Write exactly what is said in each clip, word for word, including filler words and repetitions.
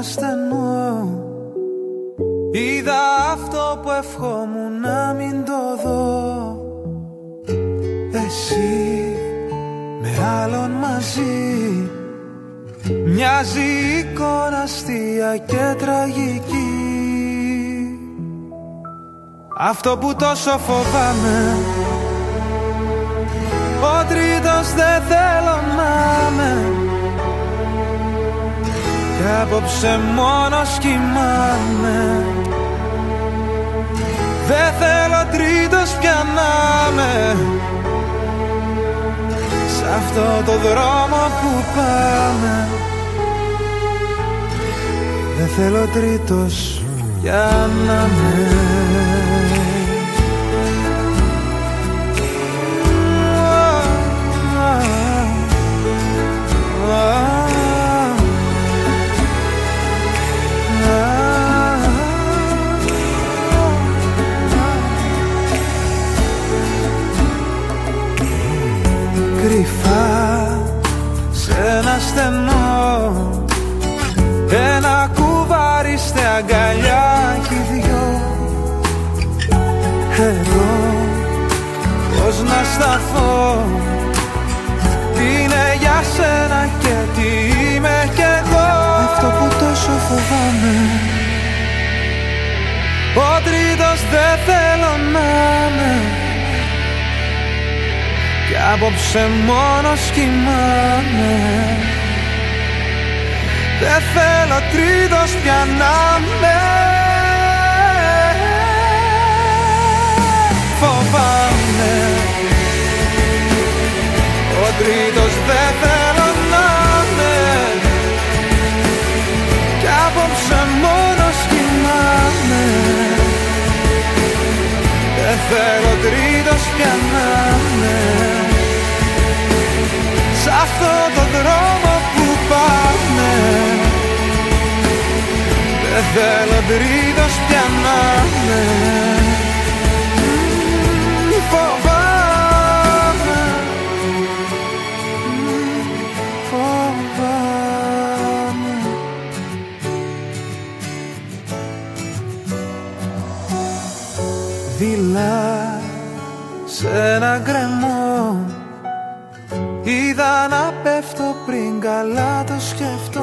στενό. Είδα αυτό που ευχόμουν να μην το δω. Εσύ με άλλον μαζί, μοιάζει εικόνα αστεία και τραγική. Αυτό που τόσο φοβάμαι, ο τρίτος δεν θέλω να είμαι. Κι απόψε μόνος κοιμάμαι. Δεν θέλω τρίτος πια να είμαι. Σ' αυτό το δρόμο που πάμε, δεν θέλω τρίτος πια να είμαι. Κρυφά σε ένα στενό, ένα κουβάρι στε αγκαλιά κι οι δυο. Εδώ πώς να σταθώ, τι είναι για σένα και τι είμαι κι εγώ. Αυτό που τόσο φοβάμαι, ο τρίτος δεν θέλω να είμαι. Κι απόψε μόνος κοιμάμαι. Δεν θέλω τρίτος πια να είμαι. Φοβάμαι, ο τρίτος δεν θέλω να είμαι. Κι απόψε μόνος κοιμάμαι. Δεν θέλω τρίτος πια να είμαι. Σ' αυτό το δρόμο που πάμε, δεν θέλω τρίτος πια να είμαι. Φοβάμαι, φοβάμαι. Δειλά σε ένα γκρεμό, είδα να πέφτω πριν καλά το σκεφτώ.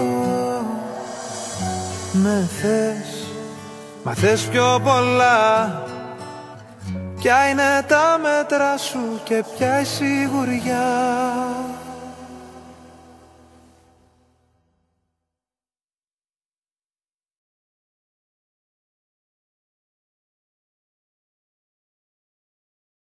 Με θες, μα θες πιο πολλά. Ποια είναι τα μέτρα σου και ποια η σιγουριά.